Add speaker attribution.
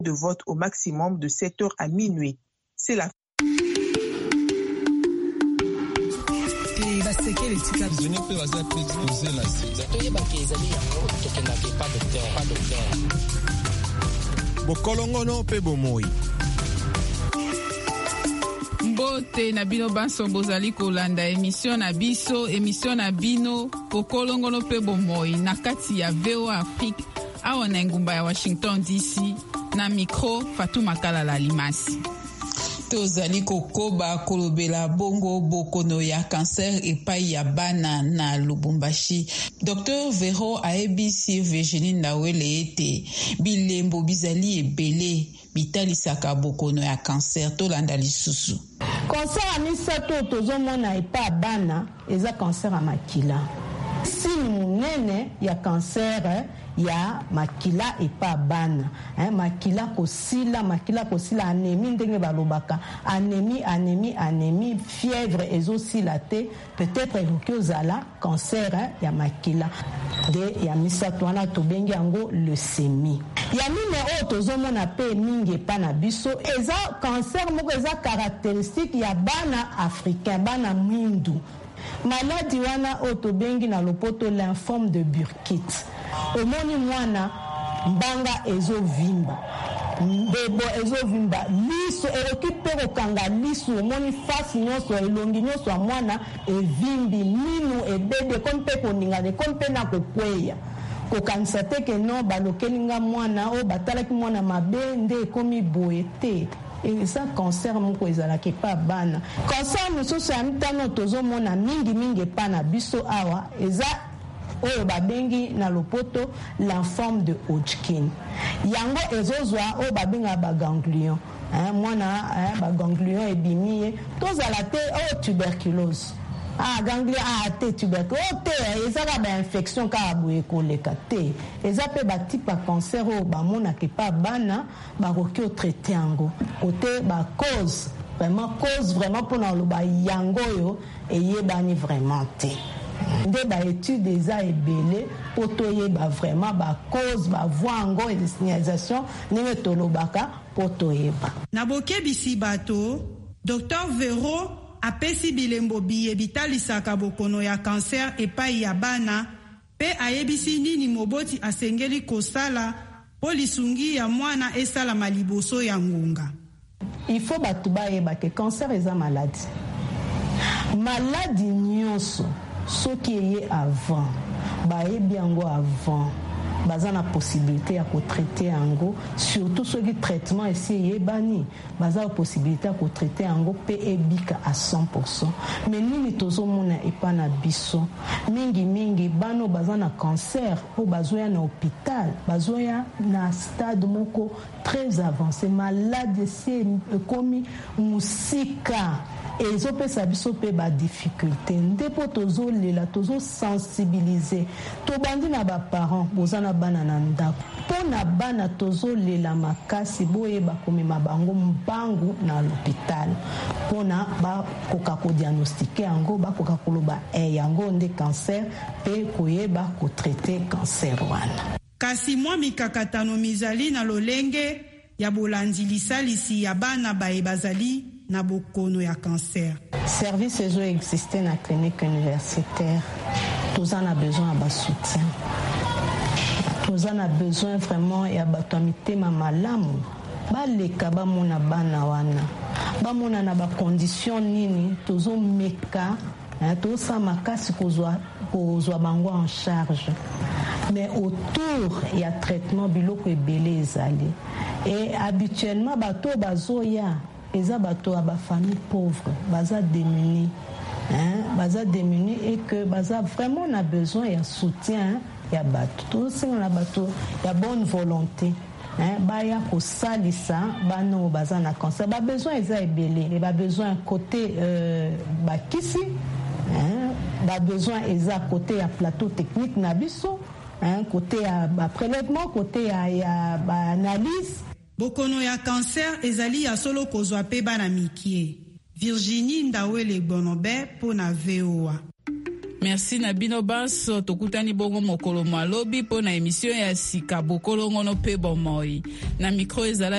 Speaker 1: de vote au maximum de 7h à minuit. C'est la
Speaker 2: bokolongono pe bomoi.
Speaker 3: Mbote na bino banso bozali kolanda émission na bino bokolongono pe bomoi na kati ya VOA Afrique awa na ngumba ya Washington DC na micro Fatou Makala Limasi. Tozali kokoba kolobela bongo bokono ya cancer epai ya bana na Lubumbashi. Dr Vero aebisi Virginie Ndawele ete bilembo bizali ebele bitalisaka bokono ya cancer tolanda lisusu.
Speaker 4: Cancer a misato tozomona epai ya bana eza cancer ya makila. Si munene ya cancer ya makila epa bana makila kosila anémie ndenge balobaka anémie fièvre ezosila te peut-être ekoki ozala cancer ya makila de ya misato wana tobengi yango leucémie. Ya mine oyo tozomona pe mingi epa na biso eza cancer moko eza caractéristique ya bana africain bana mwindu. Maladi wana otobengi na lopoto lymphome de Burkitt. Omoni mwana mbanga ezovimba. Mbebo ezovimba. Liso erokipe kokanga liso omoni fasi nyonso elongi nyonso ya mwana evimbi minu ebede kompe koningane kompe na kokweya. Kokanisa te ke no balokelinga mwana o batalaki mwana mabe nde ekomi boye te. Et ça cancer moko ezalaki pa bana. Cancer mosusu ya mitano tozomona mingi pa na biso awa eza oyo babengi na lopoto lymphome de Hodgkin. Yango ezozwa oyo babenga ba ganglion. Mwana ba ganglion ebimiye tozala te oyo tuberculose. Ganglion te tuberculose te ezaka ba infection ka boye koleka te. Eza pe ba type cancer o ba mona ke pa bana ba koki o traiter yango. Côté ba cause vraiment pour na lo ba yango yo eyebani vraiment te. Nde ba étude eza ebele poto yeba vraiment ba cause ba voango et signalisation ndenge tolobaka poto yeba.
Speaker 5: Na bokebisi bato Dr Vero apesi bilembo biye bitalisaka bokono ya cancer epai ya bana pe ayebisi nini moboti asengeli kosala po lisungi ya mwana esalama liboso ya ngunga.
Speaker 4: Il faut bato bayeba ke cancer eza maladie nyonso soki eye avant bayebi yango avant baza na possibilité ya kotraiter yango surtout soki traitement esi eyebani baza na possibilité ya kotraiter yango pe ebika à 100%. Mais nini tozomona epa na biso mingi bano baza na cancer o bazoya na hôpital bazoya na stade moko très avancé malade esi ekomi musika ezopesa biso pe ba difficulté ndepo tozolela tozosensibiliser tobandi na ba parents bozana bana na ndako pona bana tozolela makasi boyeba komema bango mbangu na l'hôpital pona bakoka kodiagnostiquer yango bakoka koloba yango nde cancer pe koyeba kotraiter cancer wana.
Speaker 5: Kasi mwa mikakatano mizali na lolenge ya bolandi lisalisi ya bana baye bazali na bokono ya cancer.
Speaker 4: Service ezo existe na clinique universitaire. Tous en a besoin de soutien. Tous en a besoin vraiment ya bato mitema malamu. Baleka bamona bana wana. Bamona na ba condition nini tozo meka toza makasi kozwa bango en charge. Mais autour il y a traitement biloko ebele ezali. Et habituellement bato bazoya eza bato ya ba famille pauvre baza démunis et que baza vraiment na besoin ya soutien ya bato tous na bato ya bonne volonté baya kosalisa bano baza na cancer ba besoin eza ebele et ba besoin côté bakisi ba besoin eza côté ya plateau technique na biso côté ya ba prélèvement côté ya ba analyse.
Speaker 5: Bokono ya cancer ezali ya solo kozwa pe bana mikie. Virginie Ndawele Bonobe pona VOA.
Speaker 3: Merci na bino banso tokutani bongo mokolo malobi po na émission ya sika bokolongono pe bomoi na micro ezala